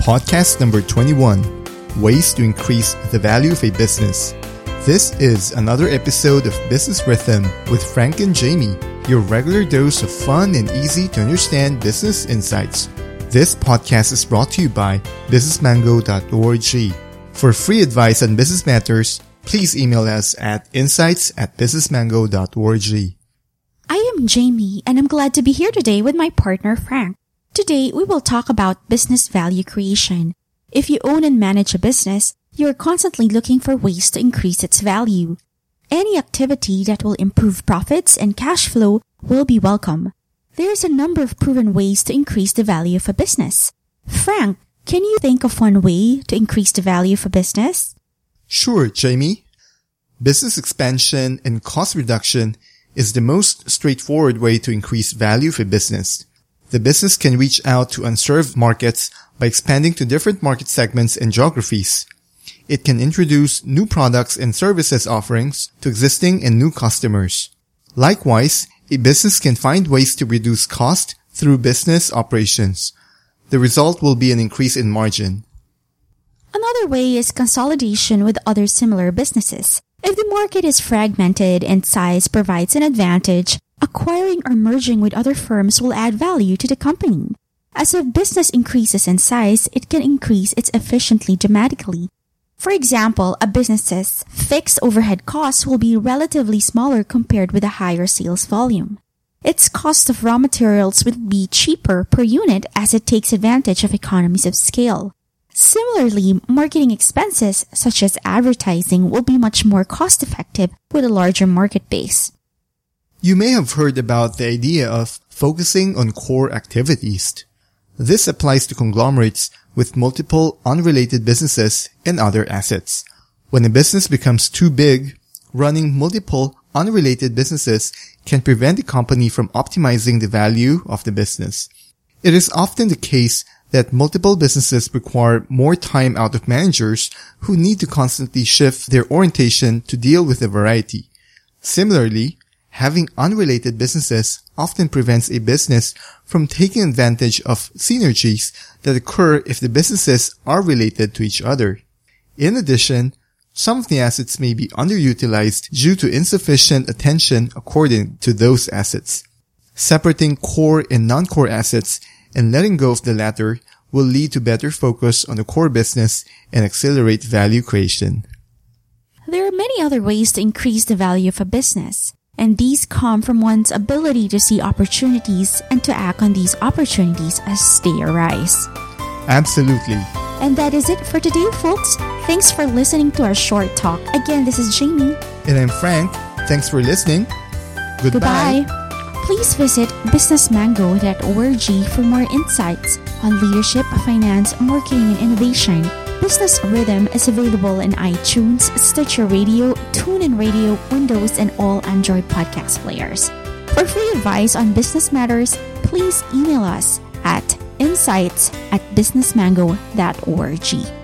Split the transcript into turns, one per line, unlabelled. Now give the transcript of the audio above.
podcast number 21, Ways to Increase the Value of a Business. This is another episode of Business Rhythm with Frank and Jamie, your regular dose of fun and easy to understand business insights. This podcast is brought to you by businessmango.org. For free advice on business matters, please email us at insights@businessmango.org.
I am Jamie, and I'm glad to be here today with my partner Frank. Today, we will talk about business value creation. If you own and manage a business, you're constantly looking for ways to increase its value. Any activity that will improve profits and cash flow will be welcome. There's a number of proven ways to increase the value of a business. Frank, can you think of one way to increase the value of a business?
Sure, Jamie. Business expansion and cost reduction is the most straightforward way to increase value of a business. The business can reach out to unserved markets by expanding to different market segments and geographies. It can introduce new products and services offerings to existing and new customers. Likewise, a business can find ways to reduce cost through business operations. The result will be an increase in margin.
Another way is consolidation with other similar businesses. If the market is fragmented and size provides an advantage, acquiring or merging with other firms will add value to the company. As a business increases in size, it can increase its efficiency dramatically. For example, a business's fixed overhead costs will be relatively smaller compared with a higher sales volume. Its cost of raw materials will be cheaper per unit as it takes advantage of economies of scale. Similarly, marketing expenses such as advertising will be much more cost-effective with a larger market base.
You may have heard about the idea of focusing on core activities. This applies to conglomerates with multiple unrelated businesses and other assets. When a business becomes too big, running multiple unrelated businesses can prevent the company from optimizing the value of the business. It is often the case that multiple businesses require more time out of managers who need to constantly shift their orientation to deal with a variety. Similarly, having unrelated businesses often prevents a business from taking advantage of synergies that occur if the businesses are related to each other. In addition, some of the assets may be underutilized due to insufficient attention according to those assets. Separating core and non-core assets and letting go of the latter will lead to better focus on the core business and accelerate value creation.
There are many other ways to increase the value of a business, and these come from one's ability to see opportunities and to act on these opportunities as they arise.
Absolutely.
And that is it for today, folks. Thanks for listening to our short talk. Again, this is Jamie.
And I'm Frank. Thanks for listening. Goodbye.
Please visit businessmango.org for more insights on leadership, finance, marketing, and innovation. Business Rhythm is available in iTunes, Stitcher Radio, TuneIn Radio, Windows, and all Android podcast players. For free advice on business matters, please email us at insights@businessmango.org.